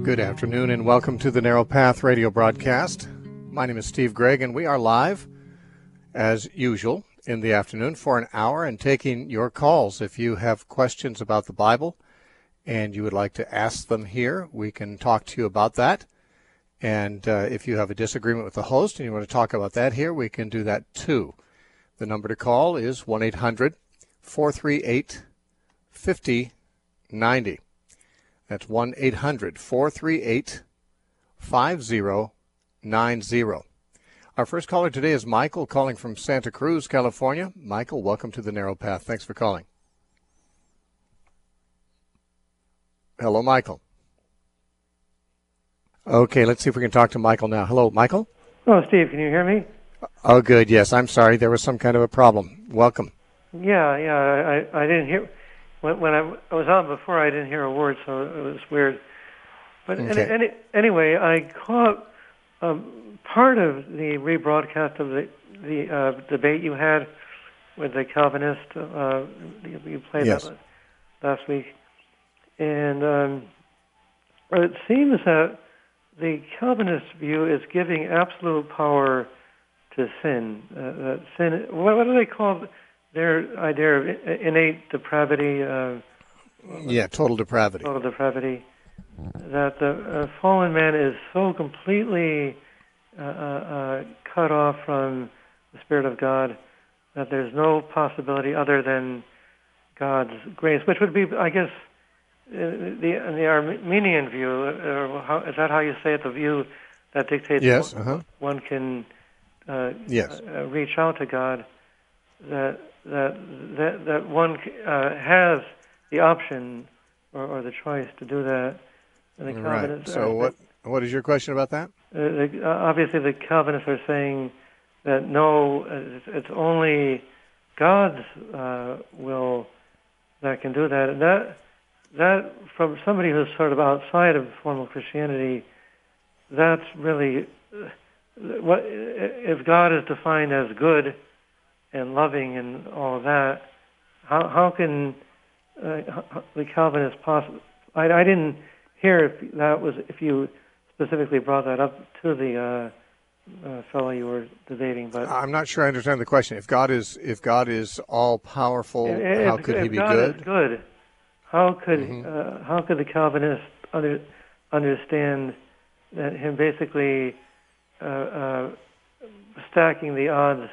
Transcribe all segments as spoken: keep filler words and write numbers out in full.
Good afternoon and welcome to the Narrow Path radio broadcast. My name is Steve Gregg and we are live, as usual, in the afternoon for an hour and taking your calls. If you have questions about the Bible and you would like to ask them here, we can talk to you about that. And uh, if you have a disagreement with the host and you want to talk about that here, we can do that too. The number to call is one eight hundred four three eight five zero nine zero. That's one eight hundred four three eight five zero nine zero. Our first caller today is Michael, calling from Santa Cruz, California. Michael, welcome to the Narrow Path. Thanks for calling. Hello, Michael. Okay, let's see if we can talk to Michael now. Hello, Michael. Oh, Steve, can you hear me? Oh, good. Yes, I'm sorry. There was some kind of a problem. Welcome. Yeah, yeah. I, I didn't hear when, when I, I was on before. I didn't hear a word, so it was weird. But Okay. any, any, anyway, I caught um, part of the rebroadcast of the the uh, debate you had with the Calvinist. Uh, you you played Yes. that last week, and um, it seems that the Calvinist view is giving absolute power to sin. Uh, that sin. What, what do they call their idea of innate depravity? Uh, Yeah, total depravity. Total depravity. That the uh, fallen man is so completely uh, uh, cut off from the Spirit of God that there's no possibility other than God's grace, which would be, I guess, uh, the in the Armenian view. Or how, is that how you say it? The view that dictates Yes, one, uh-huh. one can uh, Yes. uh, reach out to God. That that that that one uh, has the option or, or the choice to do that. And the Right. Calvinists So are, what what is your question about that? uh, the, uh, obviously, the Calvinists are saying that no, it's, it's only God's uh, will that can do that. And that that from somebody who's sort of outside of formal Christianity, that's really uh, what if God is defined as good and loving and all of that. How how can uh, the Calvinists possibly? I, I didn't hear if that was if you specifically brought that up to the uh, uh, fellow you were debating, but I'm not sure I understand the question. If God is if God is all powerful, if, how could if he be God good? is good, how could Mhm. uh, how could the Calvinists under, understand that him basically uh, uh, stacking the odds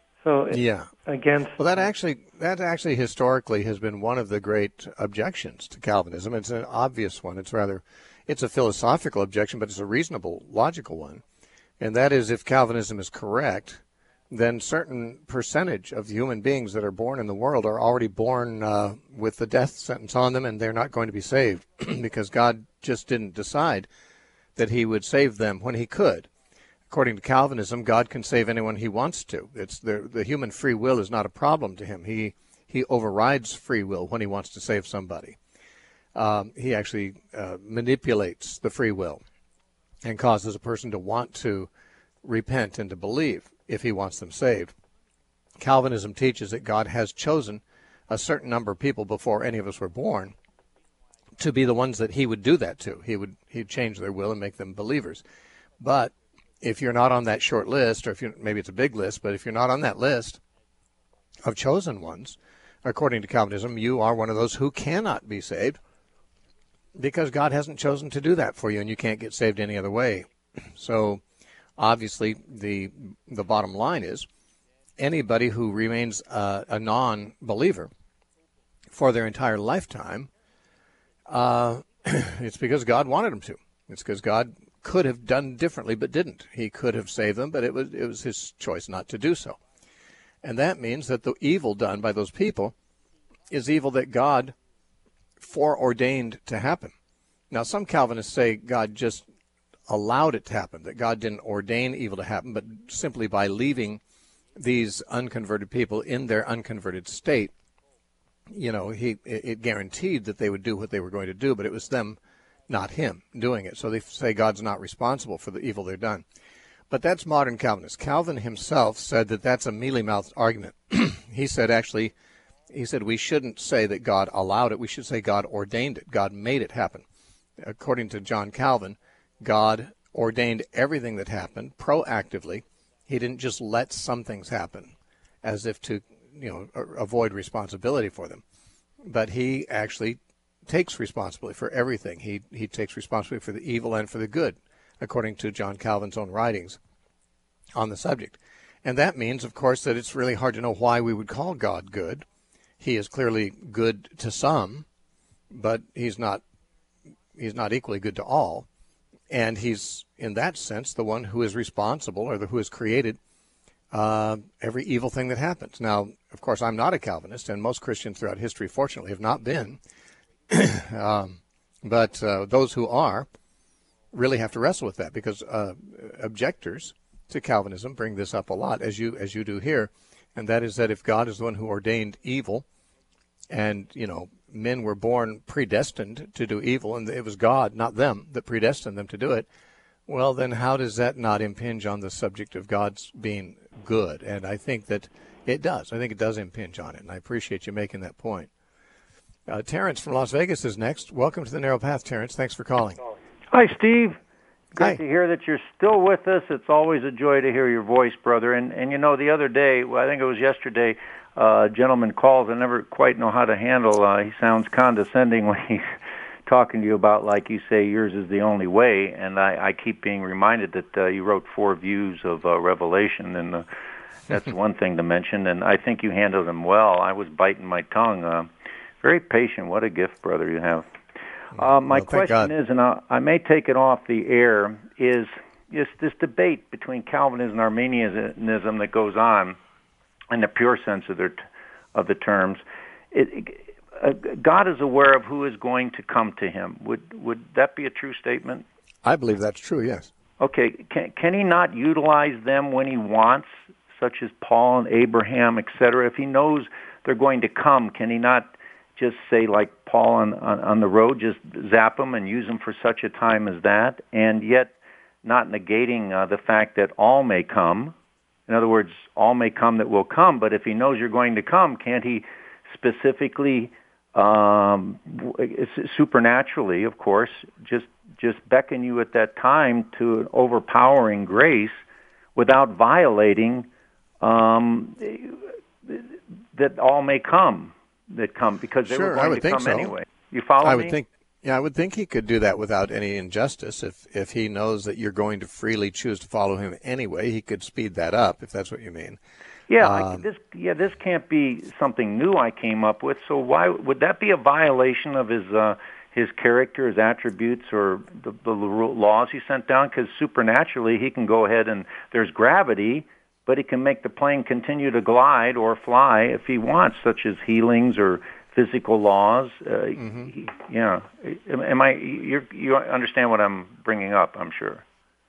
so Yeah. against? Well, that actually that actually historically has been one of the great objections to Calvinism. It's an obvious one. It's rather it's a philosophical objection, but it's a reasonable, logical one. And that is, if Calvinism is correct, then certain percentage of human beings that are born in the world are already born uh, with the death sentence on them, and they're not going to be saved because God just didn't decide that he would save them when he could. According to Calvinism, God can save anyone he wants to. It's the the human free will is not a problem to him. He he overrides free will when he wants to save somebody. Um, he actually uh, manipulates the free will and causes a person to want to repent and to believe if he wants them saved. Calvinism teaches that God has chosen a certain number of people before any of us were born to be the ones that he would do that to. He would he'd change their will and make them believers. But if you're not on that short list, or if you maybe it's a big list, but if you're not on that list of chosen ones, according to Calvinism, you are one of those who cannot be saved because God hasn't chosen to do that for you, and you can't get saved any other way. So obviously the the bottom line is anybody who remains uh, a non-believer for their entire lifetime, uh, it's because God wanted them to. It's because God could have done differently but didn't. He could have saved them, but it was it was his choice not to do so. And that means that the evil done by those people is evil that God foreordained to happen. Now, some Calvinists say God just allowed it to happen, that God didn't ordain evil to happen, but simply by leaving these unconverted people in their unconverted state, you know, he it guaranteed that they would do what they were going to do, but it was them, not him, doing it. So they say God's not responsible for the evil they've done. But that's modern Calvinist. Calvin himself said that that's a mealy-mouthed argument. He said, actually, he said we shouldn't say that God allowed it. We should say God ordained it. God made it happen. according to John Calvin, God ordained everything that happened proactively. He didn't just let some things happen as if to, you know, avoid responsibility for them. But he actually takes responsibility for everything. He he takes responsibility for the evil and for the good, according to John Calvin's own writings on the subject. And that means, of course, that it's really hard to know why we would call God good. He is clearly good to some, but he's not he's not equally good to all. And he's, in that sense, the one who is responsible, or the, who has created uh, every evil thing that happens. Now, of course, I'm not a Calvinist, and most Christians throughout history, fortunately, have not been. um, but uh, those who are really have to wrestle with that, because uh, objectors to Calvinism bring this up a lot, as you as you do here, and that is that if God is the one who ordained evil, and, you know, men were born predestined to do evil, and it was God, not them, that predestined them to do it, well, then how does that not impinge on the subject of God's being good? And I think that it does. I think it does impinge on it, and I appreciate you making that point. Uh, Terrence from Las Vegas is next. Welcome to the Narrow Path, Terrence. Thanks for calling. Hi, Steve. Great Hi. to hear that you're still with us. It's always a joy to hear your voice, brother. And, and you know, the other day, well, I think it was yesterday, uh, a gentleman calls. I never quite know how to handle. Uh, he sounds condescending when he's talking to you about, like you say, yours is the only way. And I, I keep being reminded that uh, you wrote four views of uh, Revelation, and uh, that's one thing to mention. And I think you handled them well. I was biting my tongue. Uh, very patient. What a gift, brother, you have. Uh, my well, question is, and I, I may take it off the air, is is this debate between Calvinism and Arminianism that goes on, in the pure sense of their of the terms. It, it, uh, God is aware of who is going to come to Him. Would would that be a true statement? I believe that's true. Yes. Okay. Can can He not utilize them when He wants, such as Paul and Abraham, et cetera? If He knows they're going to come, can He not just say, like Paul on, on, on the road, just zap them and use them for such a time as that, and yet not negating uh, the fact that all may come? In other words, all may come that will come, but if He knows you're going to come, can't He specifically, um, supernaturally, of course, just just beckon you at that time to an overpowering grace without violating um, that all may come? That come because they Sure, were going I would to think come so. anyway. You follow I me? would think, yeah, I would think He could do that without any injustice. If if He knows that you're going to freely choose to follow Him anyway, He could speed that up, if that's what you mean. Yeah, um, I, this yeah, this can't be something new I came up with. So why would that be a violation of His uh, His character, His attributes, or the, the laws He sent down? Because supernaturally He can go ahead and there's gravity, but He can make the plane continue to glide or fly if He wants, such as healings or physical laws. Uh, mm-hmm. he, yeah, am I? You you understand what I'm bringing up? I'm sure.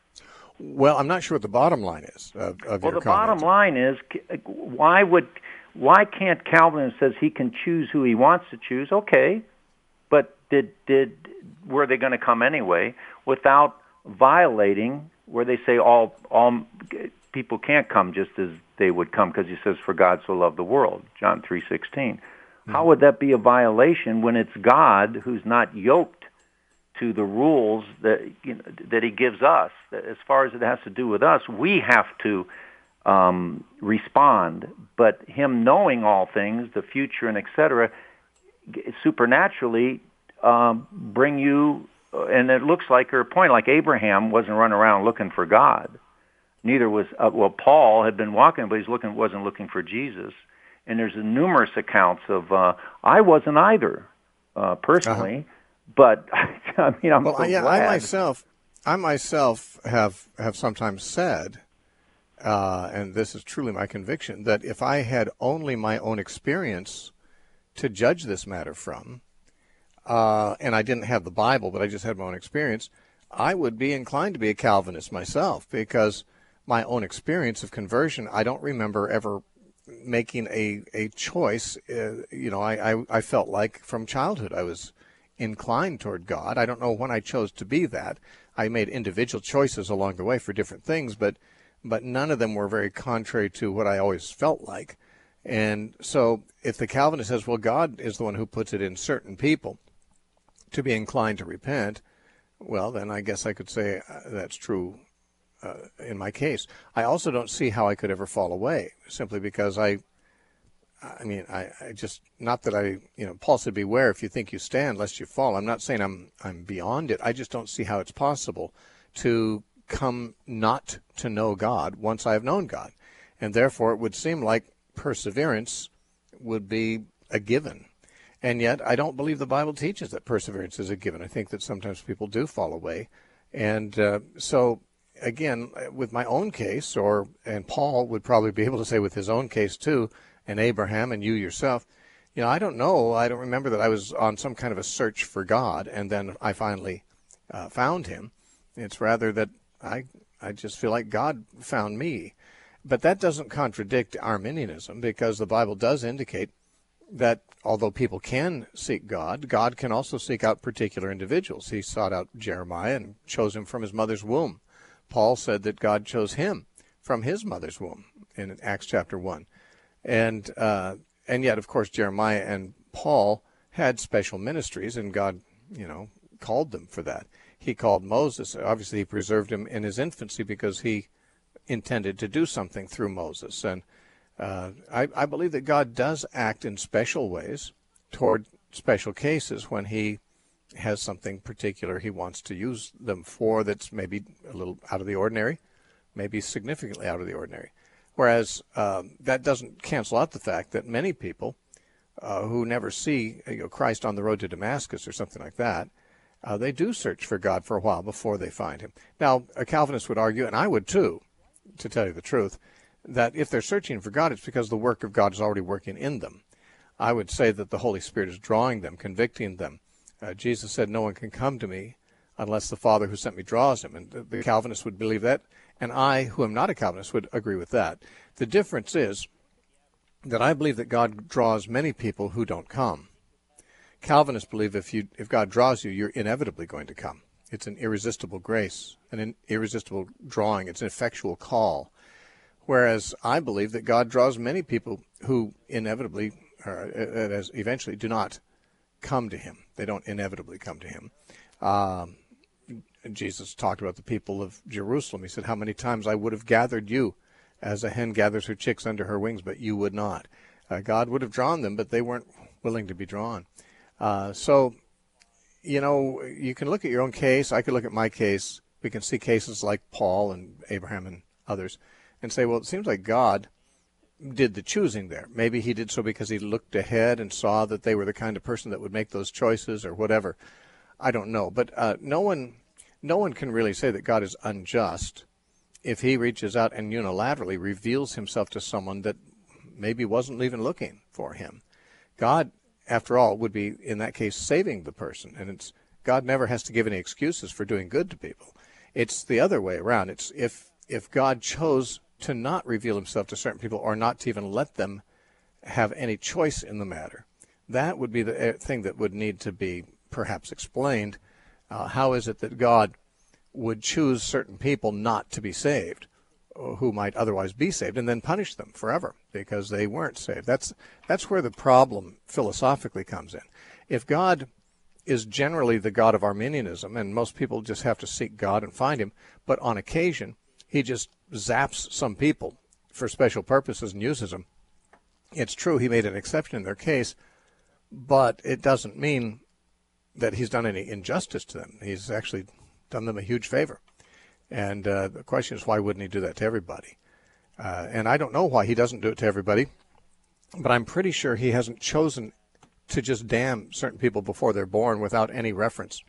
Well, I'm not sure what the bottom line is of, of well, your the comment. bottom line is, why would why can't Calvin says he can choose who he wants to choose? Okay, but did did were they going to come anyway without violating where they say all all people can't come just as they would come, because He says, for God so loved the world, John three sixteen. Mm-hmm. How would that be a violation when it's God who's not yoked to the rules that you know, that He gives us? As far as it has to do with us, we have to um, respond. But Him knowing all things, the future and et cetera, supernaturally um, bring you, and it looks like her point, like Abraham wasn't running around looking for God. Neither was, uh, well, Paul had been walking, but he's looking wasn't looking for Jesus. And there's numerous accounts of, uh, I wasn't either, uh, personally, uh-huh. but, I mean, I'm well, so yeah, glad. I myself, I myself have, have sometimes said, uh, and this is truly my conviction, that if I had only my own experience to judge this matter from, uh, and I didn't have the Bible, but I just had my own experience, I would be inclined to be a Calvinist myself, because my own experience of conversion, I don't remember ever making a, a choice. Uh, you know, I, I, I felt like from childhood I was inclined toward God. I don't know when I chose to be that. I made individual choices along the way for different things, but but none of them were very contrary to what I always felt like. And so if the Calvinist says, well, God is the one who puts it in certain people to be inclined to repent, well, then I guess I could say uh, that's true uh, in my case. I also don't see how I could ever fall away, simply because I, I mean, I, I just, not that I, you know, Paul said, beware if you think you stand, lest you fall. I'm not saying I'm, I'm beyond it. I just don't see how it's possible to come not to know God once I have known God. And therefore, it would seem like perseverance would be a given. And yet, I don't believe the Bible teaches that perseverance is a given. I think that sometimes people do fall away. And uh, so, again, with my own case, or and Paul would probably be able to say with his own case too, and Abraham and you yourself, you know, I don't know. I don't remember that I was on some kind of a search for God, and then I finally uh, found him. It's rather that I, I just feel like God found me. But that doesn't contradict Arminianism, because the Bible does indicate that although people can seek God, God can also seek out particular individuals. He sought out Jeremiah and chose him from his mother's womb. Paul said that God chose him from his mother's womb in Acts chapter one. And uh, and yet, of course, Jeremiah and Paul had special ministries, and God, you know, called them for that. He called Moses. Obviously, he preserved him in his infancy because he intended to do something through Moses. And Uh, I, I believe that God does act in special ways toward special cases when he has something particular he wants to use them for that's maybe a little out of the ordinary, maybe significantly out of the ordinary. Whereas um, that doesn't cancel out the fact that many people uh, who never see you know, Christ on the road to Damascus or something like that, uh, they do search for God for a while before they find him. Now, a Calvinist would argue, and I would too, to tell you the truth, that if they're searching for God, it's because the work of God is already working in them. I would say that the Holy Spirit is drawing them, convicting them. Uh, Jesus said, no one can come to me unless the Father who sent me draws him. And the, the Calvinists would believe that, and I, who am not a Calvinist, would agree with that. The difference is that I believe that God draws many people who don't come. Calvinists believe if you if God draws you, you're inevitably going to come. It's an irresistible grace, an irresistible drawing. It's an effectual call. Whereas I believe that God draws many people who inevitably, or as eventually, do not come to him. They don't inevitably come to him. Um, Jesus talked about the people of Jerusalem. He said, how many times I would have gathered you as a hen gathers her chicks under her wings, but you would not. Uh, God would have drawn them, but they weren't willing to be drawn. Uh, so, you know, you can look at your own case. I could look at my case. We can see cases like Paul and Abraham and others and say, well, it seems like God did the choosing there. Maybe he did so because he looked ahead and saw that they were the kind of person that would make those choices or whatever. I don't know. But uh, no one no one can really say that God is unjust if he reaches out and unilaterally reveals himself to someone that maybe wasn't even looking for him. God, after all, would be, in that case, saving the person. And it's God never has to give any excuses for doing good to people. It's the other way around. It's if if God chose to not reveal himself to certain people or not to even let them have any choice in the matter, that would be the thing that would need to be perhaps explained. Uh, how is it that God would choose certain people not to be saved, who might otherwise be saved, and then punish them forever because they weren't saved? That's that's where the problem philosophically comes in. If God is generally the God of Arminianism, and most people just have to seek God and find him, but on occasion he just zaps some people for special purposes and uses them. It's true he made an exception in their case, but it doesn't mean that he's done any injustice to them. He's actually done them a huge favor. And uh, the question is, why wouldn't he do that to everybody? Uh, and I don't know why he doesn't do it to everybody, but I'm pretty sure he hasn't chosen to just damn certain people before they're born without any reference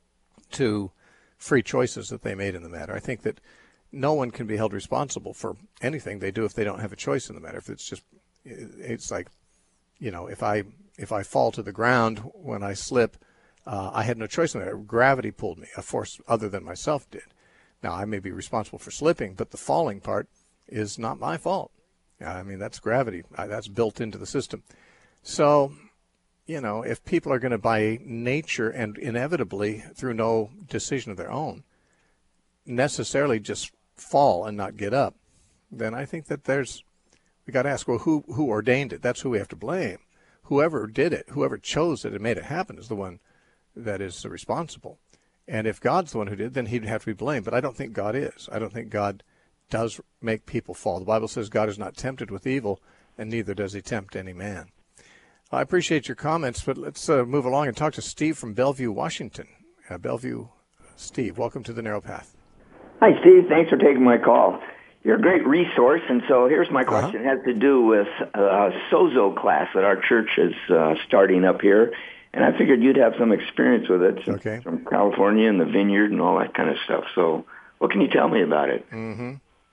to free choices that they made in the matter. I think that no one can be held responsible for anything they do if they don't have a choice in the matter. If it's just, it's like, you know, if I if I fall to the ground when I slip, uh, I had no choice in the matter. Gravity pulled me, a force other than myself did. Now, I may be responsible for slipping, but the falling part is not my fault. I mean, that's gravity. That's built into the system. So, you know, if people are going to, by nature and inevitably through no decision of their own, necessarily just fall and not get up, then I think that there's, we got to ask, well, who who ordained it? That's who we have to blame. Whoever did it, whoever chose it and made it happen is the one that is responsible. And if God's the one who did, then he'd have to be blamed. But I don't think God is. I don't think God does make people fall. The Bible says God is not tempted with evil, and neither does he tempt any man. I appreciate your comments, but let's uh, move along and talk to Steve from Bellevue, Washington. Uh, Bellevue, Steve, welcome to the Narrow Path. Hi, Steve. Thanks for taking my call. You're a great resource, and so here's my question. Uh-huh. It has to do with a sozo class that our church is uh, starting up here, and I figured you'd have some experience with it. Okay. From California and the vineyard and all that kind of stuff. So what can you tell me about it? Mm-hmm.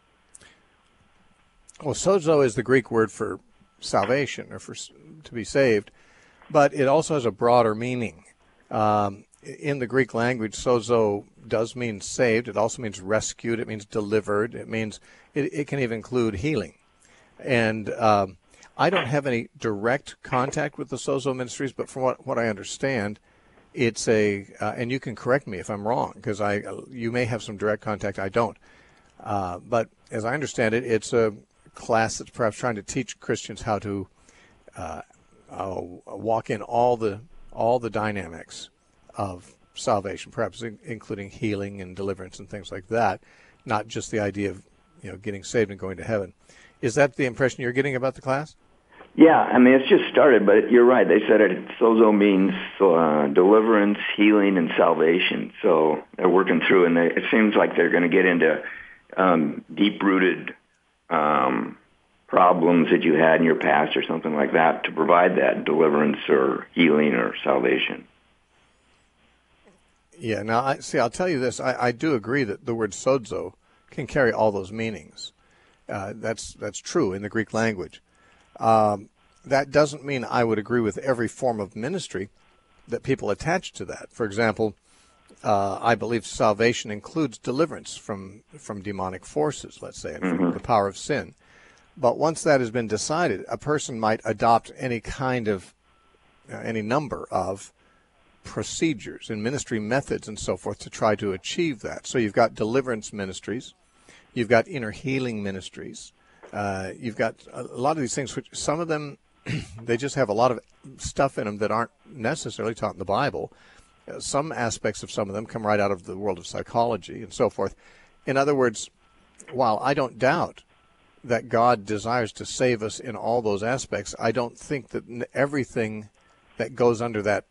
Well, sozo is the Greek word for salvation, or for to be saved, but it also has a broader meaning. Um, in the Greek language, sozo does mean saved. It also means rescued. It means delivered. It means it, it can even include healing. And um, I don't have any direct contact with the sozo ministries, but from what, what I understand, it's a uh, and you can correct me if I'm wrong, because I you may have some direct contact. I don't. Uh, but as I understand it, it's a class that's perhaps trying to teach Christians how to uh, uh, walk in all the all the dynamics of salvation, perhaps in, including healing and deliverance and things like that, not just the idea of you know getting saved and going to heaven. Is that the impression you're getting about the class? Yeah, I mean, it's just started, but you're right. They said it, sozo means uh, deliverance, healing, and salvation. So they're working through, and they, it seems like they're going to get into um, deep-rooted um, problems that you had in your past or something like that to provide that deliverance or healing or salvation. Yeah, now, I, see, I'll tell you this. I, I do agree that the word sozo can carry all those meanings. Uh, that's that's true in the Greek language. Um, that doesn't mean I would agree with every form of ministry that people attach to that. For example, uh, I believe salvation includes deliverance from, from demonic forces, let's say, and from mm-hmm. the power of sin. But once that has been decided, a person might adopt any kind of, uh, any number of procedures and ministry methods and so forth to try to achieve that. So you've got deliverance ministries, you've got inner healing ministries, uh, you've got a lot of these things, which some of them, they just have a lot of stuff in them that aren't necessarily taught in the Bible. Uh, some aspects of some of them come right out of the world of psychology and so forth. In other words, while I don't doubt that God desires to save us in all those aspects, I don't think that everything that goes under that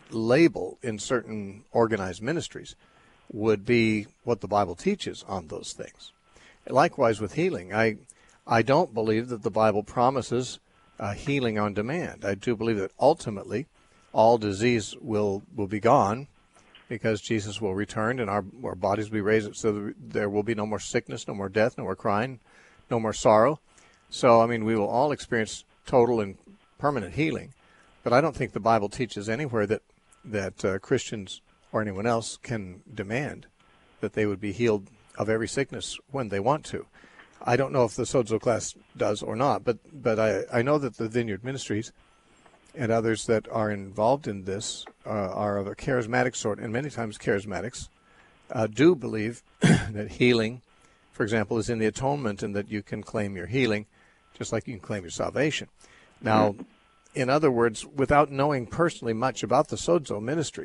label in certain organized ministries would be what the Bible teaches on those things. Likewise with healing, I I don't believe that the Bible promises uh, healing on demand. I do believe that ultimately all disease will, will be gone because Jesus will return and our, our bodies will be raised so there will be no more sickness, no more death, no more crying, no more sorrow. So, I mean, we will all experience total and permanent healing. But I don't think the Bible teaches anywhere that, that uh, Christians or anyone else can demand that they would be healed of every sickness when they want to. I don't know if the sozo class does or not, but but I, I know that the Vineyard Ministries and others that are involved in this uh, are of a charismatic sort, and many times charismatics uh, do believe that healing, for example, is in the atonement and that you can claim your healing just like you can claim your salvation. Now, in other words, without knowing personally much about the sozo ministry,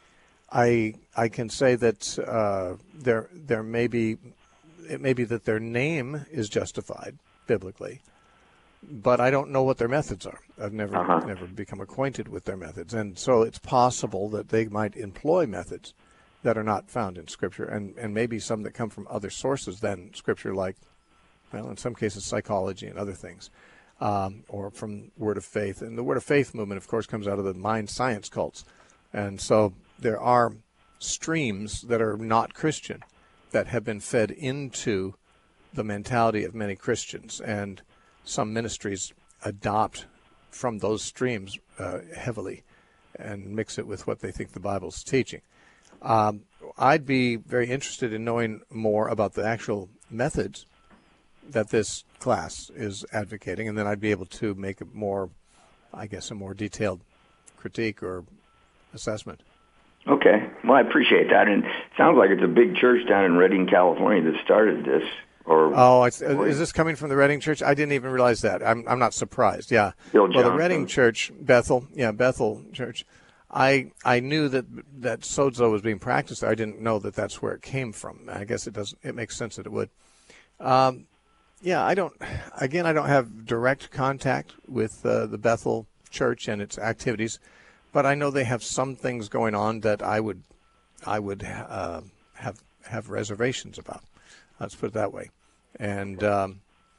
I I can say that uh, there there may be it may be that their name is justified biblically, but I don't know what their methods are. I've never uh-huh. never become acquainted with their methods, and so it's possible that they might employ methods that are not found in Scripture, and, and maybe some that come from other sources than Scripture, like, well, in some cases, psychology and other things, um, or from Word of Faith. And the Word of Faith movement, of course, comes out of the mind science cults, and so there are streams that are not Christian that have been fed into the mentality of many Christians, and some ministries adopt from those streams uh, heavily and mix it with what they think the Bible's teaching. Um, I'd be very interested in knowing more about the actual methods that this class is advocating, and then I'd be able to make a more, I guess, a more detailed critique or assessment. Okay. Well, I appreciate that. And it sounds like it's a big church down in Redding, California that started this. Or Oh, it's, is this coming from the Redding Church? I didn't even realize that. I'm I'm not surprised. Yeah. Bill well, the Redding Church, Bethel, yeah, Bethel Church. I I knew that that sozo was being practiced. I didn't know that that's where it came from. I guess it doesn't. It makes sense that it would. Um, yeah, I don't. Again, I don't have direct contact with uh, the Bethel Church and its activities, but I know they have some things going on that I would I would uh, have have reservations about. Let's put it that way. And um,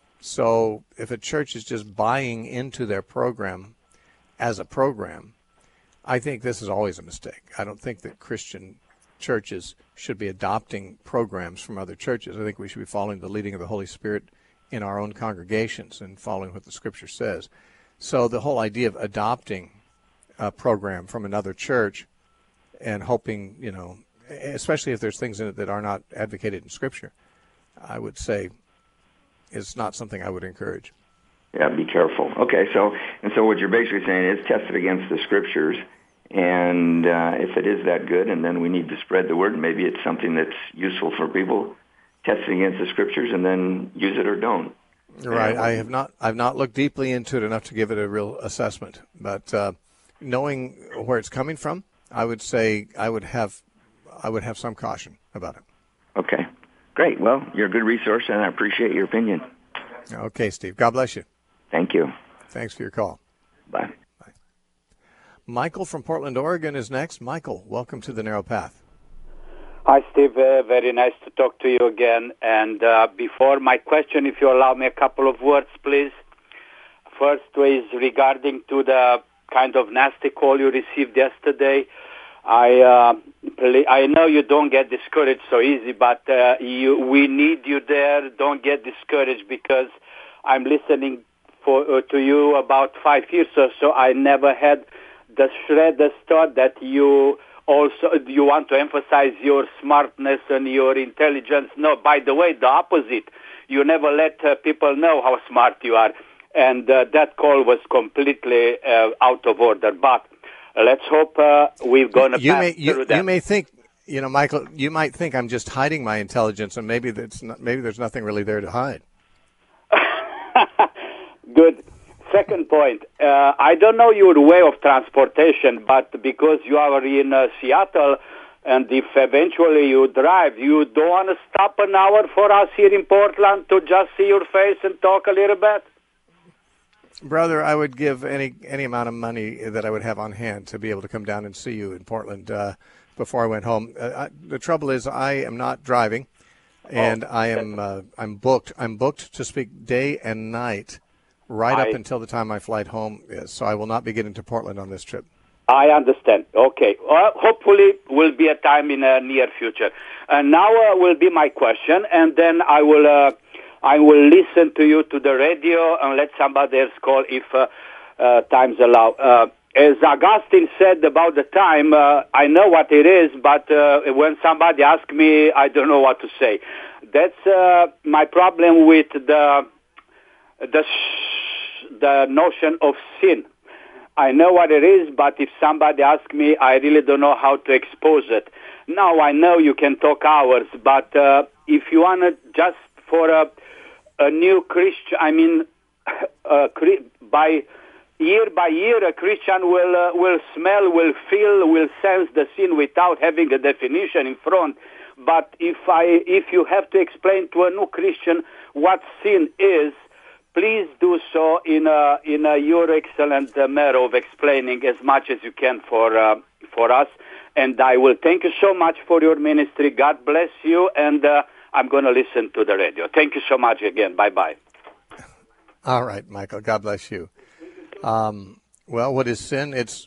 so, if a church is just buying into their program as a program, I think this is always a mistake. I don't think that Christian churches should be adopting programs from other churches. I think we should be following the leading of the Holy Spirit in our own congregations and following what the Scripture says. So the whole idea of adopting a program from another church and hoping, you know, especially if there's things in it that are not advocated in Scripture, I would say is not something I would encourage. Yeah, be careful. Okay, so and so what you're basically saying is test it against the Scriptures, and uh, if it is that good, and then we need to spread the word, maybe it's something that's useful for people, test it against the Scriptures, and then use it or don't. Right. I have not I've not looked deeply into it enough to give it a real assessment, but uh, knowing where it's coming from, I would say I would have I would have some caution about it. Okay. Great. Well, you're a good resource, and I appreciate your opinion. Okay, Steve. God bless you. Thank you. Thanks for your call. Bye. Bye. Michael from Portland, Oregon is next. Michael, welcome to The Narrow Path. Hi, Steve. Uh, very nice to talk to you again. And uh, before my question, if you allow me a couple of words, please. First is regarding to the kind of nasty call you received yesterday. I uh, I know you don't get discouraged so easy, but uh, you, we need you there. Don't get discouraged, because I'm listening for uh, to you about five years or so. I never had the shred of thought that you also you want to emphasize your smartness and your intelligence. No, by the way, the opposite. You never let uh, people know how smart you are, and uh, that call was completely uh, out of order. But let's hope uh, we're going to you pass may, you, through that. You may think, you know, Michael, you might think I'm just hiding my intelligence, and maybe that's not, maybe there's nothing really there to hide. Good. Second point, uh, I don't know your way of transportation, but because you are in uh, Seattle, and if eventually you drive, you don't want to stop an hour for us here in Portland to just see your face and talk a little bit? Brother, I would give any any amount of money that I would have on hand to be able to come down and see you in Portland uh, before I went home. Uh, I, the trouble is, I am not driving, and oh, I am uh, I'm booked. I'm booked to speak day and night, right I, up until the time my flight home is. So I will not be getting to Portland on this trip. I understand. Okay. Well, hopefully, will be a time in the near future. And now uh, will be my question, and then I will. Uh, I will listen to you to the radio and let somebody else call if uh, uh, times allow. Uh, as Augustine said about the time, uh, I know what it is, but uh, when somebody asks me, I don't know what to say. That's uh, my problem with the the the notion of sin. I know what it is, but if somebody asks me, I really don't know how to expose it. Now, I know you can talk hours, but uh, if you want to just for a A new Christian, I mean, uh, by year by year, a Christian will uh, will smell, will feel, will sense the sin without having a definition in front. But if I, if you have to explain to a new Christian what sin is, please do so in a in a your excellent uh, manner of explaining as much as you can for uh, for us. And I will thank you so much for your ministry. God bless you, and. Uh, I'm going to listen to the radio. Thank you so much again. Bye-bye. All right, Michael. God bless you. Um, well, what is sin? It's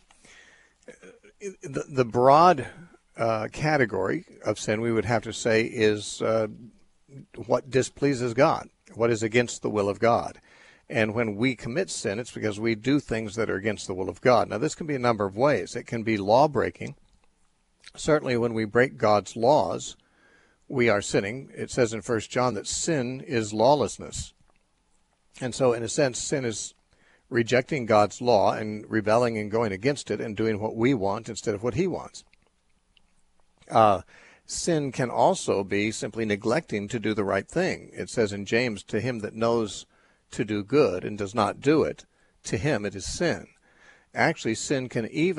the, the broad uh, category of sin, we would have to say, is uh, what displeases God, what is against the will of God. And when we commit sin, it's because we do things that are against the will of God. Now, this can be a number of ways. It can be law-breaking. Certainly, when we break God's laws, we are sinning. It says in First John that sin is lawlessness. And so, in a sense, sin is rejecting God's law and rebelling and going against it and doing what we want instead of what he wants. Uh, sin can also be simply neglecting to do the right thing. It says in James, to him that knows to do good and does not do it, to him it is sin. Actually, sin can even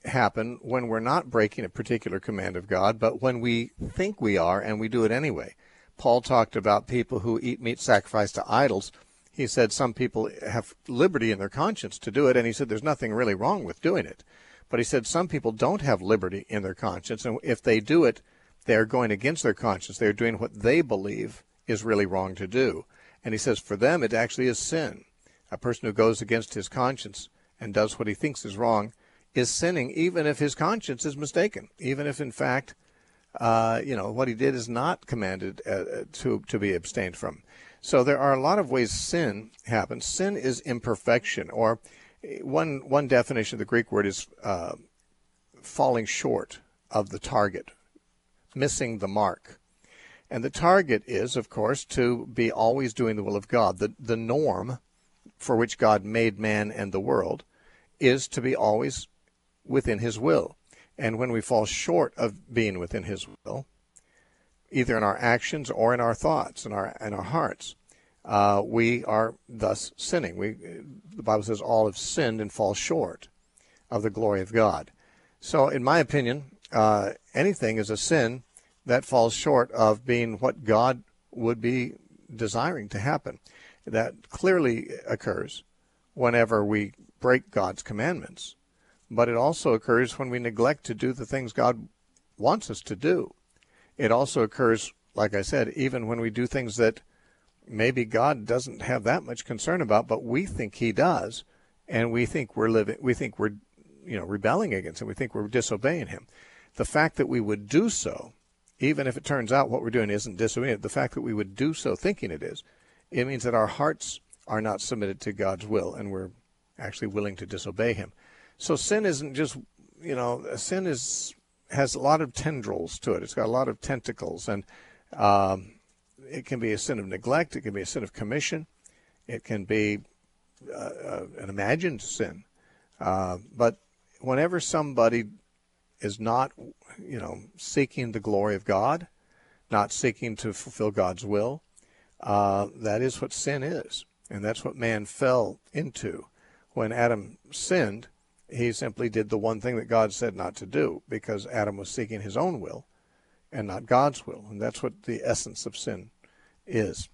happen when we're not breaking a particular command of God, but when we think we are and we do it anyway. Paul talked about people who eat meat sacrificed to idols. He said some people have liberty in their conscience to do it, and he said there's nothing really wrong with doing it. But he said some people don't have liberty in their conscience, and if they do it, they're going against their conscience. They're doing what they believe is really wrong to do. And he says for them it actually is sin. A person who goes against his conscience and does what he thinks is wrong is sinning, even if his conscience is mistaken, even if in fact uh, you know, what he did is not commanded uh, to, to be abstained from. So there are a lot of ways sin happens. Sin is imperfection, or one one definition of the Greek word is uh, falling short of the target, missing the mark. And the target is, of course, to be always doing the will of God. The, the norm for which God made man and the world is to be always within his will. And when we fall short of being within his will, either in our actions or in our thoughts, in our in our hearts, uh, we are thus sinning. We, the Bible says all have sinned and fall short of the glory of God. So in my opinion, uh, anything is a sin that falls short of being what God would be desiring to happen. That clearly occurs whenever we break God's commandments. But it also occurs when we neglect to do the things God wants us to do. It also occurs, like I said, even when we do things that maybe God doesn't have that much concern about, but we think he does, and we think we're living, we think we're, you know, rebelling against him. We think we're disobeying him. The fact that we would do so, even if it turns out what we're doing isn't disobeying, the fact that we would do so thinking it is, it means that our hearts are not submitted to God's will, and we're actually willing to disobey him. So sin isn't just, you know, sin is has a lot of tendrils to it. It's got a lot of tentacles, and um, it can be a sin of neglect. It can be a sin of commission. It can be uh, uh, an imagined sin. Uh, but whenever somebody is not, you know, seeking the glory of God, not seeking to fulfill God's will, uh, that is what sin is, and that's what man fell into. When Adam sinned, he simply did the one thing that God said not to do, because Adam was seeking his own will and not God's will. And that's what the essence of sin is.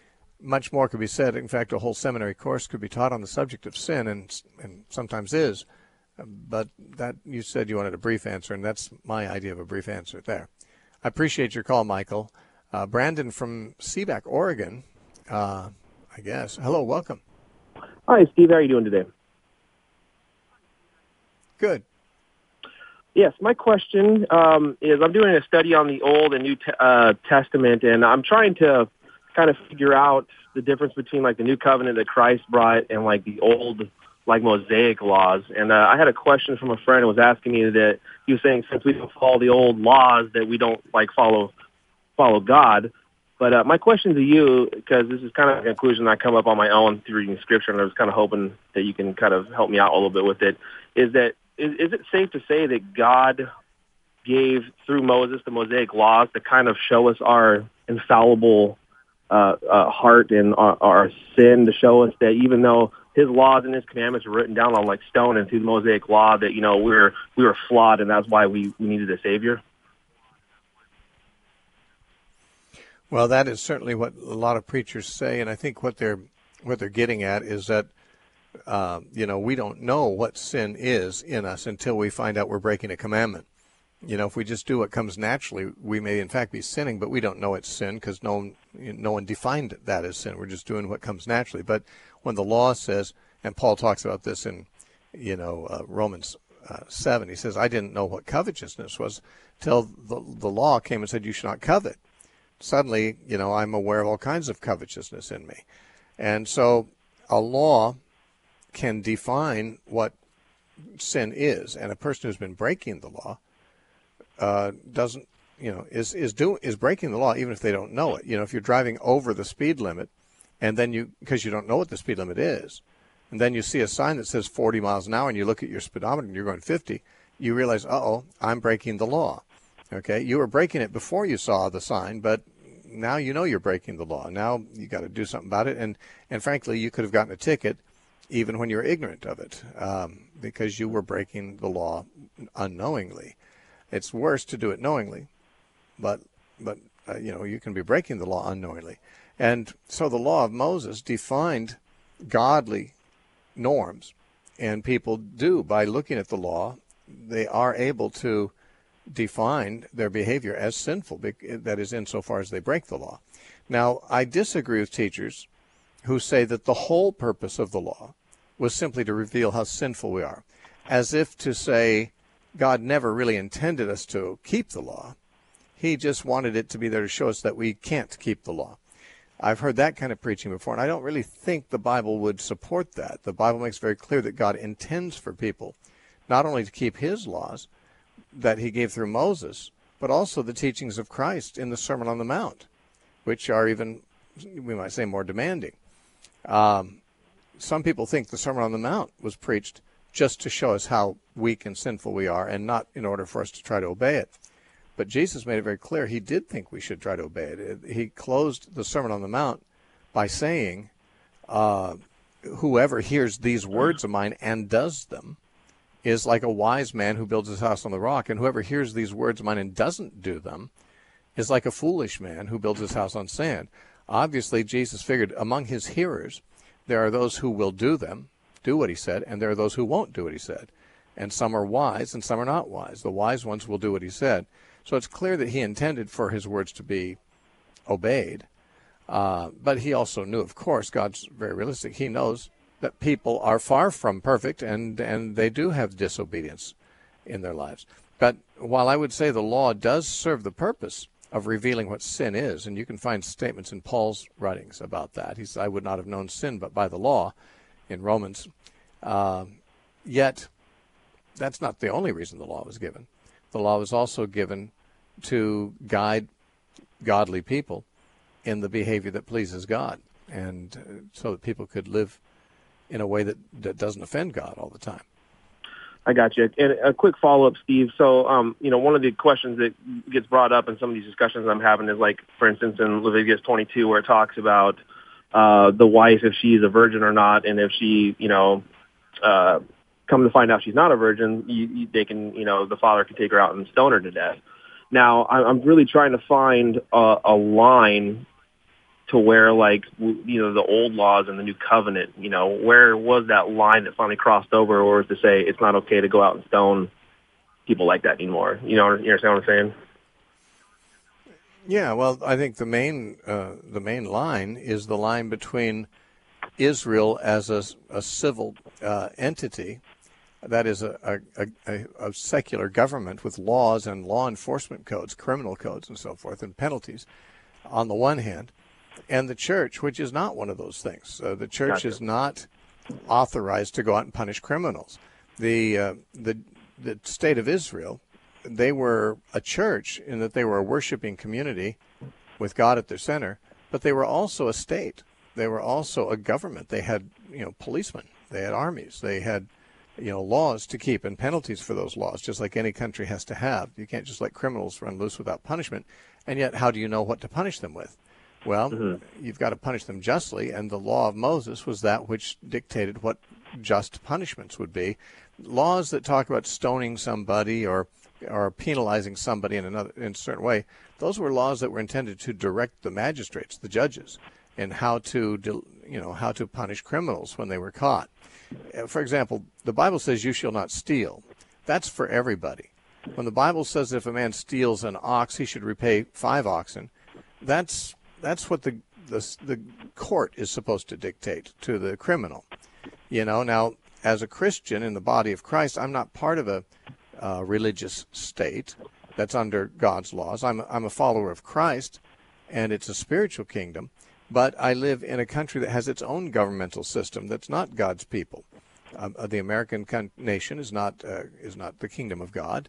Much more could be said. In fact, a whole seminary course could be taught on the subject of sin, and and sometimes is. But that, you said you wanted a brief answer, and that's my idea of a brief answer there. I appreciate your call, Michael. Uh, Brandon from Seaback, Oregon, uh, I guess. Hello, welcome. Hi, Steve. How are you doing today? Good. Yes, my question um, is I'm doing a study on the Old and New te- uh, Testament, and I'm trying to kind of figure out the difference between like the New Covenant that Christ brought and like the old, like Mosaic laws. And uh, I had a question from a friend who was asking me that he was saying since we don't follow the old laws that we don't like follow follow God. But uh, my question to you, because this is kind of a conclusion I come up on my own through reading Scripture, and I was kind of hoping that you can kind of help me out a little bit with it, is that Is, is it safe to say that God gave, through Moses, the Mosaic laws to kind of show us our infallible uh, uh, heart and our, our sin, to show us that even though his laws and his commandments were written down on like stone and through the Mosaic law, that, you know, we were, we were flawed, and that's why we, we needed a Savior? Well, that is certainly what a lot of preachers say, and I think what they're what they're getting at is that Uh, you know, we don't know what sin is in us until we find out we're breaking a commandment. You know, if we just do what comes naturally, we may in fact be sinning, but we don't know it's sin because no one, no one defined that as sin. We're just doing what comes naturally. But when the law says, and Paul talks about this in, you know, uh, Romans uh, seven, he says, I didn't know what covetousness was till the, the law came and said you should not covet. Suddenly, you know, I'm aware of all kinds of covetousness in me. And so a law can define what sin is, and a person who's been breaking the law uh, doesn't, you know, is is doing is breaking the law even if they don't know it. You know, if you're driving over the speed limit, and then you because you don't know what the speed limit is, and then you see a sign that says forty miles an hour, and you look at your speedometer and you're going fifty, you realize, uh oh, I'm breaking the law. Okay, you were breaking it before you saw the sign, but now you know you're breaking the law. Now you got to do something about it, and and frankly, you could have gotten a ticket even when you're ignorant of it, um, because you were breaking the law unknowingly. It's worse to do it knowingly, but but uh, you know, you can be breaking the law unknowingly. And so the law of Moses defined godly norms, and people do, by looking at the law, they are able to define their behavior as sinful, that is, insofar as they break the law. Now, I disagree with teachers who say that the whole purpose of the law was simply to reveal how sinful we are, as if to say God never really intended us to keep the law. He just wanted it to be there to show us that we can't keep the law. I've heard that kind of preaching before, and I don't really think the Bible would support that. The Bible makes very clear that God intends for people not only to keep his laws that he gave through Moses, but also the teachings of Christ in the Sermon on the Mount, which are even, we might say, more demanding. Um, some people think the Sermon on the Mount was preached just to show us how weak and sinful we are, and not in order for us to try to obey it. But Jesus made it very clear he did think we should try to obey it. He closed the Sermon on the Mount by saying, uh, whoever hears these words of mine and does them is like a wise man who builds his house on the rock, and whoever hears these words of mine and doesn't do them is like a foolish man who builds his house on sand. Obviously, Jesus figured among his hearers, there are those who will do them, do what he said, and there are those who won't do what he said. And some are wise and some are not wise. The wise ones will do what he said. So it's clear that he intended for his words to be obeyed. Uh, but he also knew, of course, God's very realistic. He knows that people are far from perfect, and, and they do have disobedience in their lives. But while I would say the law does serve the purpose of revealing what sin is, and you can find statements in Paul's writings about that. He said, I would not have known sin but by the law in Romans. Uh, yet, that's not the only reason the law was given. The law was also given to guide godly people in the behavior that pleases God, and uh, so that people could live in a way that, that doesn't offend God all the time. I got you. And a quick follow-up, Steve. So, um, you know, one of the questions that gets brought up in some of these discussions I'm having is, like, for instance, in Leviticus twenty-two, where it talks about uh, the wife, if she's a virgin or not, and if she, you know, uh, come to find out she's not a virgin, you, you, they can, you know, the father can take her out and stone her to death. Now, I'm really trying to find a, a line to where, like, you know, the old laws and the new covenant, you know, where was that line that finally crossed over, or is to say it's not okay to go out and stone people like that anymore? You know, you understand what I'm saying? Yeah, well, I think the main uh, the main line is the line between Israel as a, a civil uh, entity, that is a, a, a, a secular government with laws and law enforcement codes, criminal codes and so forth, and penalties on the one hand, and the church, which is not one of those things. Uh, the church Gotcha. is not authorized to go out and punish criminals. The, uh, the, the state of Israel, they were a church in that they were a worshiping community with God at their center, but they were also a state. They were also a government. They had, you know, policemen. They had armies. They had, you know, laws to keep and penalties for those laws, just like any country has to have. You can't just let criminals run loose without punishment. And yet, how do you know what to punish them with? Well, mm-hmm. you've got to punish them justly, and the law of Moses was that which dictated what just punishments would be. Laws that talk about stoning somebody or or penalizing somebody in another in a certain way, those were laws that were intended to direct the magistrates, the judges, in how to, you know, how to punish criminals when they were caught. For example, the Bible says, you shall not steal. That's for everybody. When the Bible says if a man steals an ox, he should repay five oxen, that's that's what the the, the court is supposed to dictate to the criminal. You know, now, as a Christian in the body of Christ, I'm not part of a uh, religious state that's under God's laws. I'm, I'm a follower of Christ, and it's a spiritual kingdom. But I live in a country that has its own governmental system that's not God's people. Um, uh, the American con- nation is not uh, is not the kingdom of God,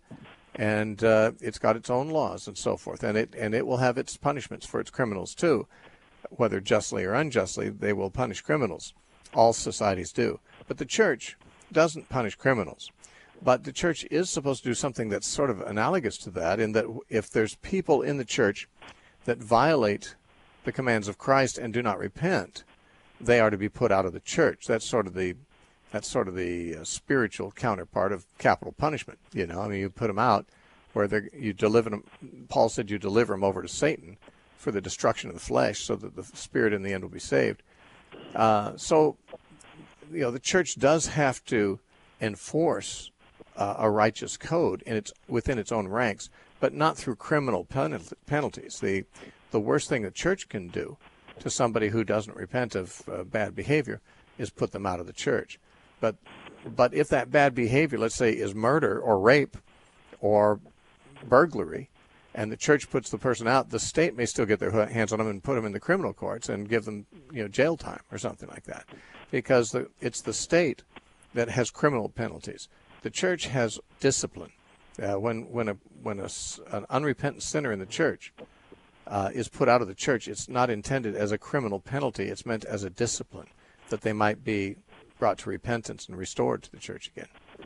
and uh, it's got its own laws and so forth, and it and it will have its punishments for its criminals too, whether justly or unjustly. They will punish criminals. All societies do, but the church doesn't punish criminals. But the church is supposed to do something that's sort of analogous to that, in that if there's people in the church that violate the commands of Christ and do not repent, they are to be put out of the church. That's sort of the That's sort of the uh, spiritual counterpart of capital punishment. You know, I mean, you put them out where they you deliver them. Paul said you deliver them over to Satan for the destruction of the flesh, so that the spirit in the end will be saved. Uh, so, you know, the church does have to enforce uh, a righteous code in its within its own ranks, but not through criminal penalty, penalties. The the worst thing the church can do to somebody who doesn't repent of uh, bad behavior is put them out of the church. But but if that bad behavior, let's say, is murder or rape or burglary, and the church puts the person out, the state may still get their hands on them and put them in the criminal courts and give them, you know, jail time or something like that, because the, it's the state that has criminal penalties. The church has discipline. Uh, when when a when a, an unrepentant sinner in the church uh, is put out of the church, it's not intended as a criminal penalty. It's meant as a discipline, that they might be brought to repentance and restored to the church again.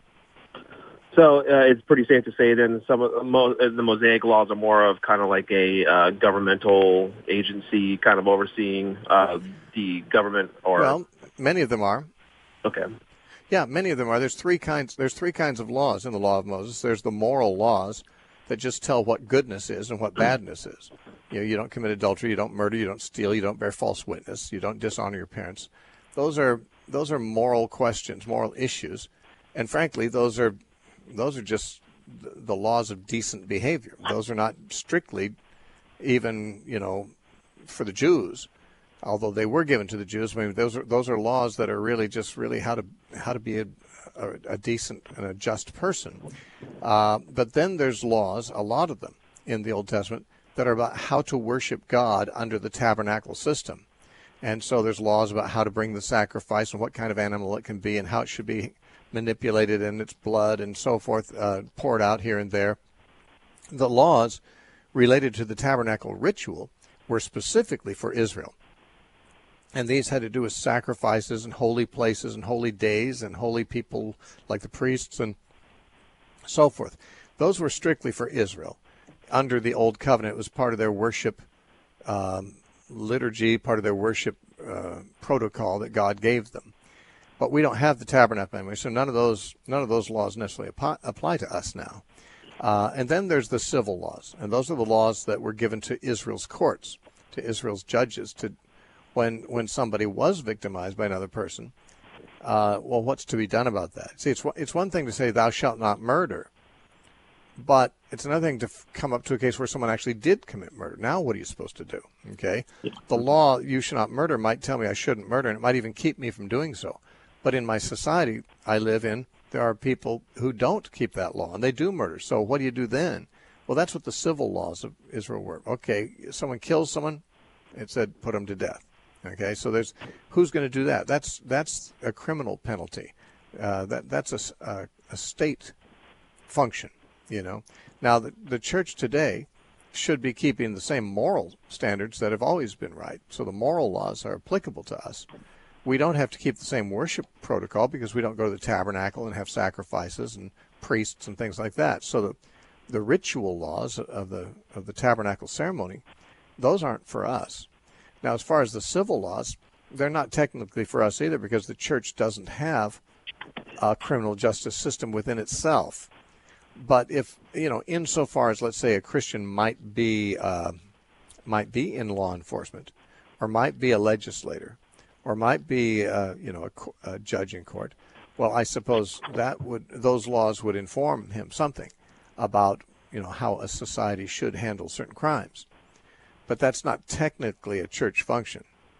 So uh, it's pretty safe to say then some of mo- the Mosaic laws are more of kind of like a uh, governmental agency kind of overseeing uh, the government, or well, many of them are. Okay. Yeah, many of them are. There's three kinds. There's three kinds of laws in the law of Moses. There's the moral laws that just tell what goodness is and what badness is. You know, you don't commit adultery, you don't murder, you don't steal, you don't bear false witness, you don't dishonor your parents. Those are those are moral questions, moral issues, and frankly, those are those are just the laws of decent behavior. Those are not strictly even, you know, for the Jews, although they were given to the Jews. I mean, those are those are laws that are really just really how to how to be a, a, a decent and a just person. Uh, but then there's laws, a lot of them in the Old Testament, that are about how to worship God under the tabernacle system. And so there's laws about how to bring the sacrifice and what kind of animal it can be and how it should be manipulated and its blood and so forth uh, poured out here and there. The laws related to the tabernacle ritual were specifically for Israel. And these had to do with sacrifices and holy places and holy days and holy people like the priests and so forth. Those were strictly for Israel. Under the Old Covenant, it was part of their worship um, liturgy, part of their worship uh, protocol that God gave them. But we don't have the tabernacle anymore, so none of those none of those laws necessarily apply, apply to us now. Uh, and then there's the civil laws, and those are the laws that were given to Israel's courts, to Israel's judges, to when when somebody was victimized by another person. Uh, well, what's to be done about that? See, it's it's one thing to say thou shalt not murder, but it's another thing to f- come up to a case where someone actually did commit murder. Now what are you supposed to do? Okay, the law you shall not murder might tell me I shouldn't murder, and it might even keep me from doing so. But in my society I live in, there are people who don't keep that law, and they do murder. So what do you do then? Well, that's what the civil laws of Israel were. Okay, someone kills someone, it said put them to death. Okay, so there's who's going to do that? That's that's a criminal penalty. Uh, that that's a, a, a state function, you know. Now the the church today should be keeping the same moral standards that have always been right. So the moral laws are applicable to us. We don't have to keep the same worship protocol because we don't go to the tabernacle and have sacrifices and priests and things like that. So the the ritual laws of the of the tabernacle ceremony, those aren't for us. Now, as far as the civil laws, they're not technically for us either because the church doesn't have a criminal justice system within itself. But if, you know, insofar as, let's say, a Christian might be uh, might be in law enforcement, or might be a legislator, or might be, uh, you know, a, a judge in court, well, I suppose that would those laws would inform him something about, you know, how a society should handle certain crimes. But that's not technically a church function.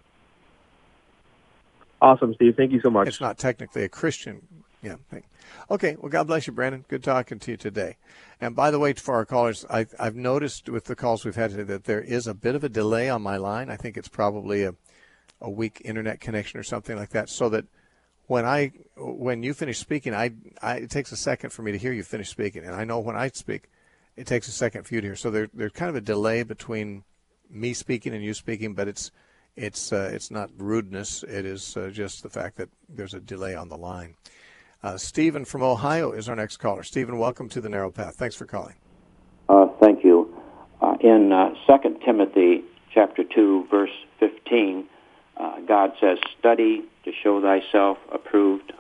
Awesome, Steve. Thank you so much. It's not technically a Christian yeah, thing. Okay, well, God bless you, Brandon. Good talking to you today. And by the way, for our callers, I, I've noticed with the calls we've had today that there is a bit of a delay on my line. I think it's probably a, a weak internet connection or something like that, so that when I when you finish speaking, I, I it takes a second for me to hear you finish speaking. And I know when I speak, it takes a second for you to hear. So there, there's kind of a delay between me speaking and you speaking, but it's it's uh, it's not rudeness. It is uh, just the fact that there's a delay on the line. Uh, Stephen from Ohio is our next caller. Stephen, welcome to the Narrow Path. Thanks for calling. Uh, thank you. Uh, in uh, Second Timothy chapter two, verse fifteen, uh, God says, "Study to show thyself approved unto God."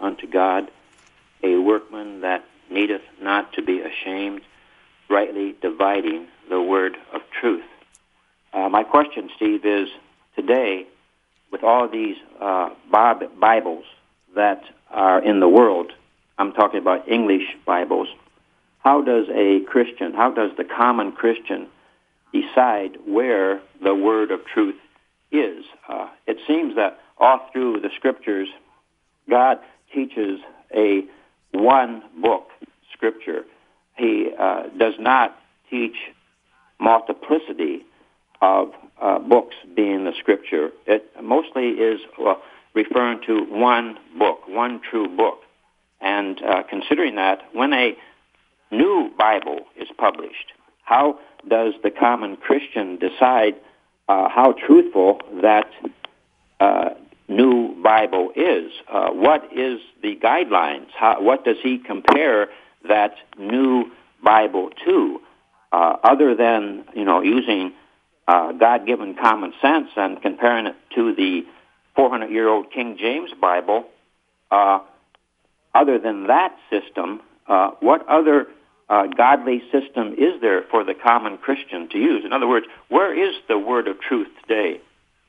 God, a workman that needeth not to be ashamed, rightly dividing the word of truth. Uh, my question, Steve, is today, with all these uh, Bibles that are in the world, I'm talking about English Bibles, how does a Christian, how does the common Christian decide where the word of truth is? Uh, it seems that all through the Scriptures, God teaches a one book Scripture. He uh, does not teach multiplicity of uh, books being the Scripture. It mostly is uh, referring to one book, one true book. And uh, considering that, when a new Bible is published, how does the common Christian decide uh, how truthful that uh, new Bible is? Uh, what is the guidelines? How, what does he compare that new Bible to? Uh, other than, you know, using uh, God-given common sense and comparing it to the four hundred year old King James Bible, uh, other than that system, uh, what other uh, godly system is there for the common Christian to use? In other words, where is the word of truth today?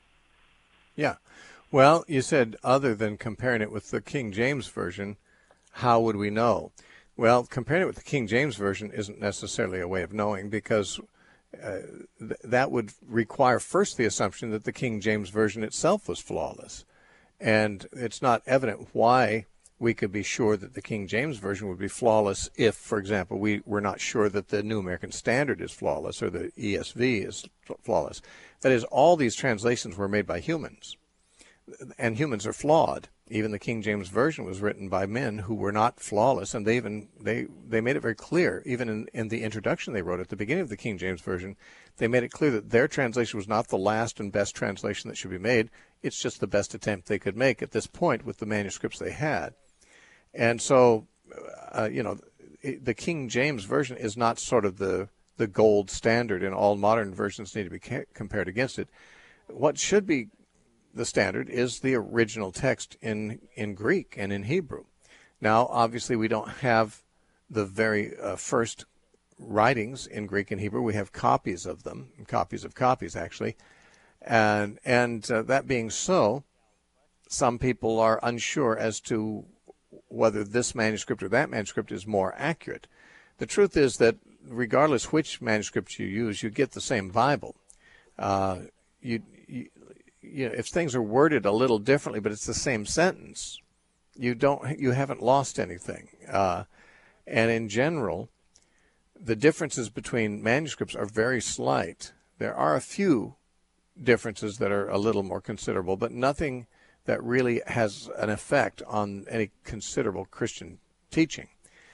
Yeah. Well, you said other than comparing it with the King James Version, how would we know? Well, comparing it with the King James Version isn't necessarily a way of knowing, because uh, th- that would require first the assumption that the King James Version itself was flawless. And it's not evident why we could be sure that the King James Version would be flawless if, for example, we were not sure that the New American Standard is flawless or the E S V is flawless. That is, all these translations were made by humans, and humans are flawed. Even the King James Version was written by men who were not flawless, and they even they they made it very clear, even in, in the introduction they wrote at the beginning of the King James Version, they made it clear that their translation was not the last and best translation that should be made. It's just the best attempt they could make at this point with the manuscripts they had. And so, uh, you know, the King James Version is not sort of the, the gold standard, and all modern versions need to be ca- compared against it. What should be the standard is the original text in, in Greek and in Hebrew. Now, obviously, we don't have the very uh, first writings in Greek and Hebrew. We have copies of them, copies of copies, actually. And, and uh, that being so, some people are unsure as to whether this manuscript or that manuscript is more accurate. The truth is that regardless which manuscript you use, you get the same Bible. Uh, you, you, you know, if things are worded a little differently, but it's the same sentence, you don't, you haven't lost anything. Uh, and in general, the differences between manuscripts are very slight. There are a few differences that are a little more considerable, but nothing that really has an effect on any considerable Christian teaching.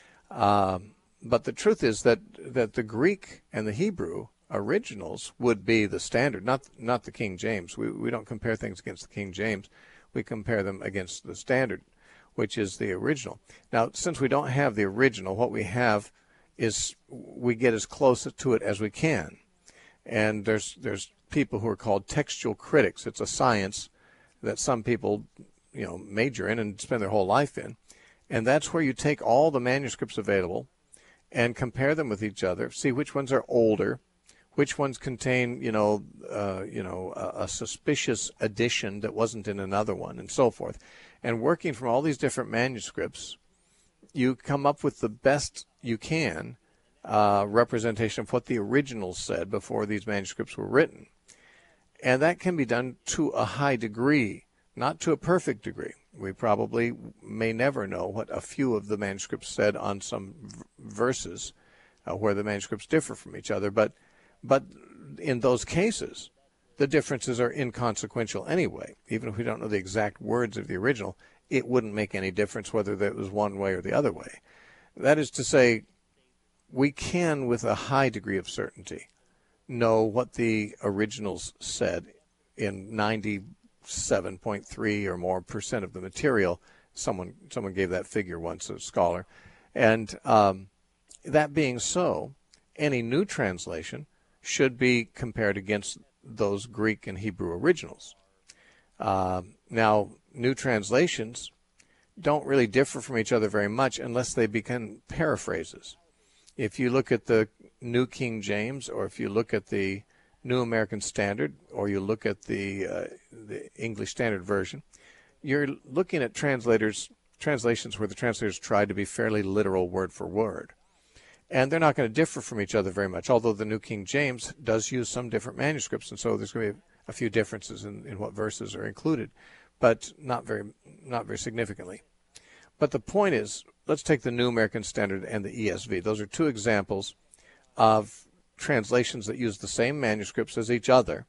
Um, but the truth is that, that the Greek and the Hebrew originals would be the standard, not not the King James. We we don't compare things against the King James. We compare them against the standard, which is the original. Now, since we don't have the original, what we have is we get as close to it as we can. And there's there's people who are called textual critics. It's a science that some people, you know, major in and spend their whole life in. And that's where you take all the manuscripts available and compare them with each other, see which ones are older, which ones contain, you know, uh, you know, a, a suspicious addition that wasn't in another one, and so forth. And working from all these different manuscripts, you come up with the best you can uh, representation of what the originals said before these manuscripts were written. And that can be done to a high degree, not to a perfect degree. We probably may never know what a few of the manuscripts said on some v- verses uh, where the manuscripts differ from each other. But, but in those cases, the differences are inconsequential anyway. Even if we don't know the exact words of the original, it wouldn't make any difference whether that was one way or the other way. That is to say, we can, with a high degree of certainty, know what the originals said in ninety-seven point three or more percent of the material. Someone someone gave that figure once, a scholar. And um, that being so, any new translation should be compared against those Greek and Hebrew originals. Uh, now, new translations don't really differ from each other very much unless they become paraphrases. If you look at the New King James, or if you look at the New American Standard, or you look at the, uh, the English Standard Version, you're looking at translators translations where the translators tried to be fairly literal word for word. And they're not going to differ from each other very much, although the New King James does use some different manuscripts, and so there's going to be a few differences in, in what verses are included, but not very, not very significantly. But the point is, let's take the New American Standard and the E S V. Those are two examples of translations that use the same manuscripts as each other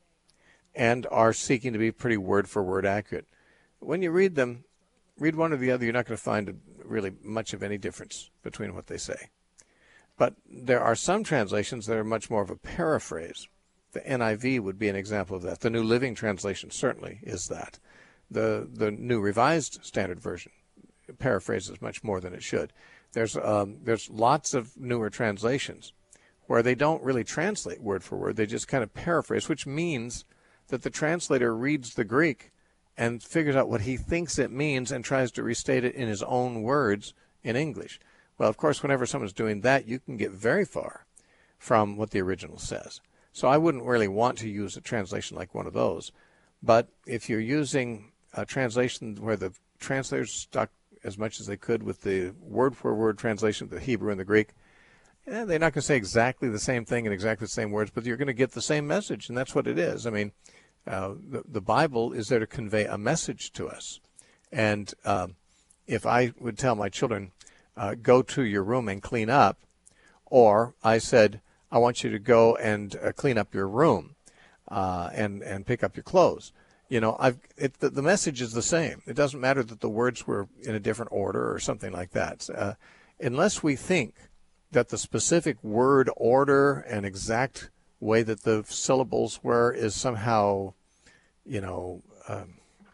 and are seeking to be pretty word-for-word accurate. When you read them, read one or the other, you're not going to find really much of any difference between what they say. But there are some translations that are much more of a paraphrase. The N I V would be an example of that. The New Living Translation certainly is that. The the New Revised Standard Version paraphrases much more than it should. There's um, there's lots of newer translations where they don't really translate word for word. They just kind of paraphrase, which means that the translator reads the Greek and figures out what he thinks it means and tries to restate it in his own words in English. Well, of course, whenever someone's doing that, you can get very far from what the original says. So I wouldn't really want to use a translation like one of those. But if you're using a translation where the translators stuck as much as they could with the word-for-word translation of the Hebrew and the Greek, eh, they're not going to say exactly the same thing in exactly the same words, but you're going to get the same message, and that's what it is. I mean, uh, the, the Bible is there to convey a message to us. And uh, if I would tell my children, uh, go to your room and clean up, or I said, I want you to go and uh, clean up your room uh, and, and pick up your clothes. You know, I've, it, the, the message is the same. It doesn't matter that the words were in a different order or something like that. Uh, unless we think that the specific word order and exact way that the syllables were is somehow, you know, um,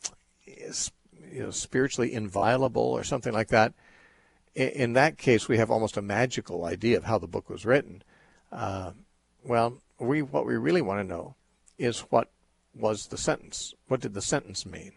is, you know, spiritually inviolable or something like that, in, in that case we have almost a magical idea of how the book was written. Uh, well, we what we really want to know is what was the sentence. What did the sentence mean?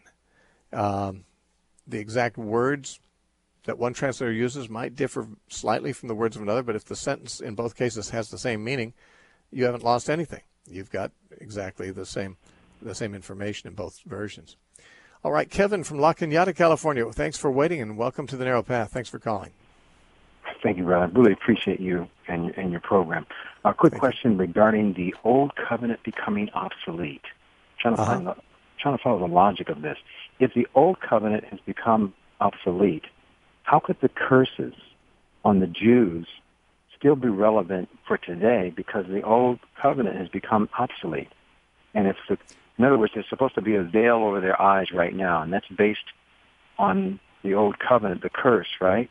Um, the exact words that one translator uses might differ slightly from the words of another, but if the sentence in both cases has the same meaning, you haven't lost anything. You've got exactly the same the same information in both versions. All right, Kevin from La Cañada, California. Thanks for waiting and welcome to the Narrow Path. Thanks for calling. Thank you, brother. I really appreciate you and, and your program. A quick Thank question you. regarding the old covenant becoming obsolete. Trying to, Uh-huh. find the, trying to follow the logic of this. If the old covenant has become obsolete, how could the curses on the Jews still be relevant for today because the old covenant has become obsolete? And it's the, in other words, there's supposed to be a veil over their eyes right now, and that's based on the old covenant, the curse, right?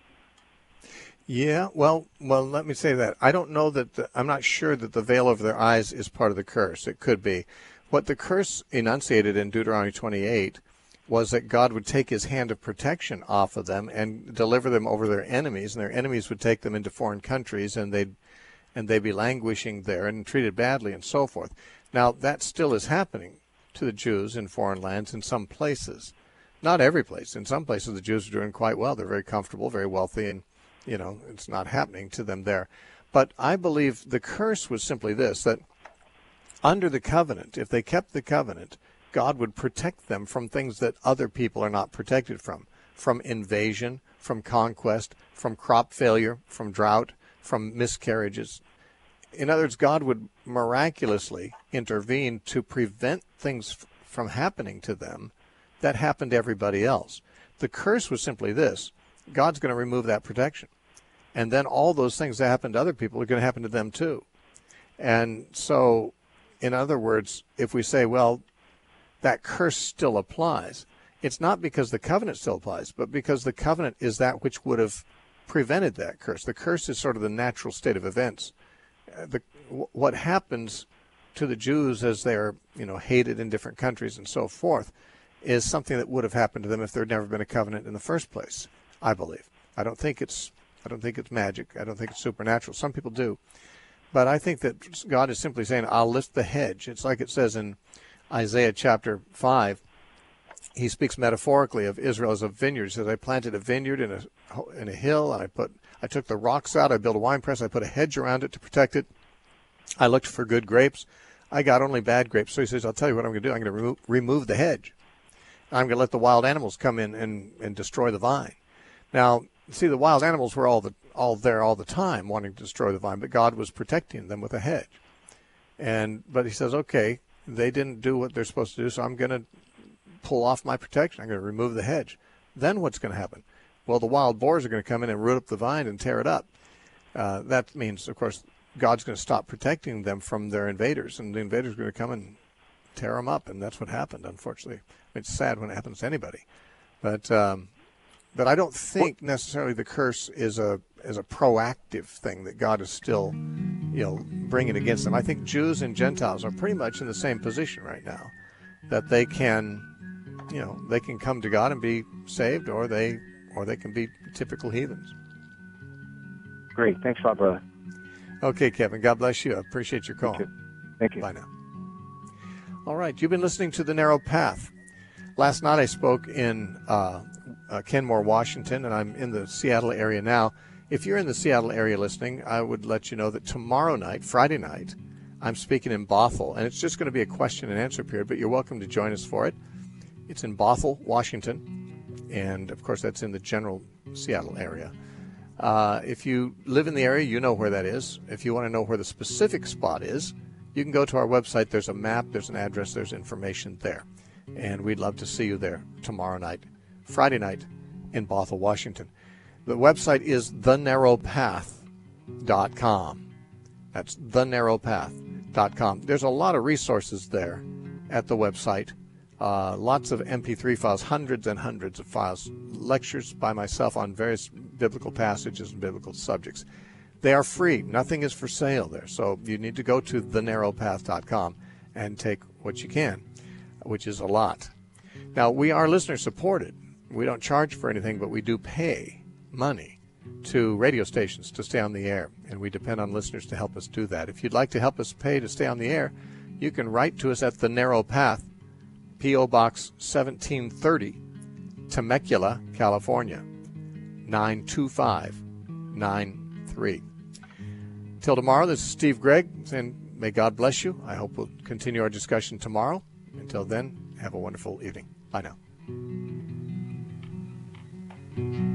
Yeah, well, well, let me say that. I don't know that, the, I'm not sure that the veil over their eyes is part of the curse. It could be. What the curse enunciated in Deuteronomy twenty-eight was that God would take his hand of protection off of them and deliver them over their enemies, and their enemies would take them into foreign countries, and they'd, and they'd be languishing there and treated badly and so forth. Now, that still is happening to the Jews in foreign lands in some places. Not every place. In some places, the Jews are doing quite well. They're very comfortable, very wealthy, and you know, it's not happening to them there. But I believe the curse was simply this, that under the covenant, if they kept the covenant, God would protect them from things that other people are not protected from, from invasion, from conquest, from crop failure, from drought, from miscarriages. In other words, God would miraculously intervene to prevent things f- from happening to them that happened to everybody else. The curse was simply this. God's going to remove that protection. And then all those things that happen to other people are going to happen to them too. And so, in other words, if we say, well, that curse still applies, it's not because the covenant still applies, but because the covenant is that which would have prevented that curse. The curse is sort of the natural state of events. Uh, the, w- what happens to the Jews as they're, you know, hated in different countries and so forth is something that would have happened to them if there had never been a covenant in the first place. I believe. I don't think it's I don't think it's magic. I don't think it's supernatural. Some people do. But I think that God is simply saying, I'll lift the hedge. It's like it says in Isaiah chapter five, he speaks metaphorically of Israel as a vineyard. He says, I planted a vineyard in a in a hill, and I put I took the rocks out. I built a wine press. I put a hedge around it to protect it. I looked for good grapes. I got only bad grapes. So he says, I'll tell you what I'm going to do. I'm going to remo- remove the hedge. I'm going to let the wild animals come in and, and destroy the vine. Now, see, the wild animals were all the all there all the time wanting to destroy the vine, but God was protecting them with a hedge. And but he says, okay, they didn't do what they're supposed to do, so I'm going to pull off my protection. I'm going to remove the hedge. Then what's going to happen? Well, the wild boars are going to come in and root up the vine and tear it up. Uh, that means, of course, God's going to stop protecting them from their invaders, and the invaders are going to come and tear them up, and that's what happened, unfortunately. It's sad when it happens to anybody. But um, but I don't think necessarily the curse is a is a proactive thing that God is still, you know, bringing against them. I think Jews and Gentiles are pretty much in the same position right now, that they can, you know, they can come to God and be saved, or they or they can be typical heathens. Great. Thanks a lot, brother. Okay, Kevin. God bless you. I appreciate your call. You too. Thank you. Bye now. All right. You've been listening to The Narrow Path. Last night I spoke in uh, uh, Kenmore, Washington, and I'm in the Seattle area now. If you're in the Seattle area listening, I would let you know that tomorrow night, Friday night, I'm speaking in Bothell, and it's just going to be a question and answer period, but you're welcome to join us for it. It's in Bothell, Washington, and of course that's in the general Seattle area. Uh, if you live in the area, you know where that is. If you want to know where the specific spot is, you can go to our website. There's a map, there's an address, there's information there. And we'd love to see you there tomorrow night, Friday night in Bothell, Washington. The website is the narrow path dot com. That's the narrow path dot com. There's a lot of resources there at the website. Uh, lots of M P three files, hundreds and hundreds of files, lectures by myself on various biblical passages and biblical subjects. They are free. Nothing is for sale there. So you need to go to the narrow path dot com and take what you can, which is a lot. Now, we are listener supported. We don't charge for anything, but we do pay money to radio stations to stay on the air, and we depend on listeners to help us do that. If you'd like to help us pay to stay on the air, you can write to us at The Narrow Path, P O. Box seventeen thirty, Temecula, California, nine two five nine three. Till tomorrow, this is Steve Gregg, and may God bless you. I hope we'll continue our discussion tomorrow. Until then, have a wonderful evening. Bye now.